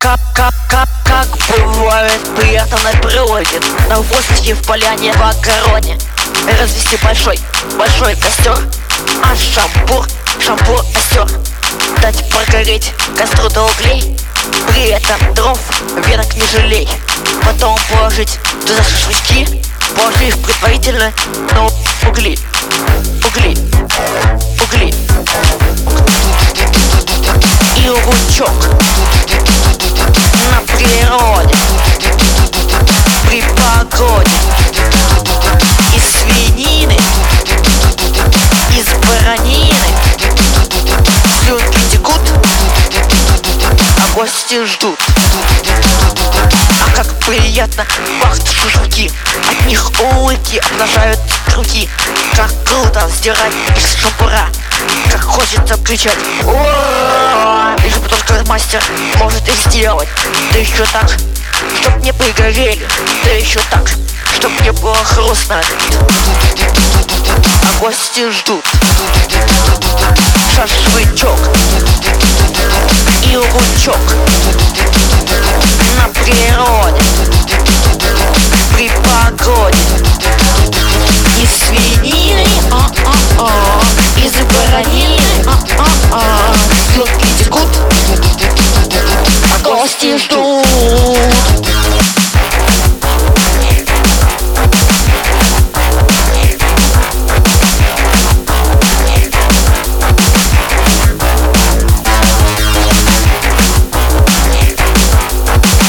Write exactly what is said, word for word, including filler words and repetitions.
как, как, как, как бывает приятно на природе, на воздухе, в поляне, в огороде. Развести большой, большой костер, а шампур, шампур остер. Дать прогореть костру до углей, при этом дров, веток не жалей. Потом положить туда шашлычки, положив предварительно, ну, угли, угли, угли. И лучок на природе, при погоде. Из свинины, из баранины слюнки текут, а гости ждут. А как приятно пахнут шашлыки, от них улыбки обнажают руки. Как круто сдирать из шампура, как хочется кричать ура! Лишь бы только мастер может их сделать. Да еще так, чтоб не пригорели, да еще так, чтоб не было хрустно. А гости ждут шашлычок и лучок на природе, при погоде. Из свинины, а-а-а, из баранины, а-а-а, слюнки текут, а гости ждут.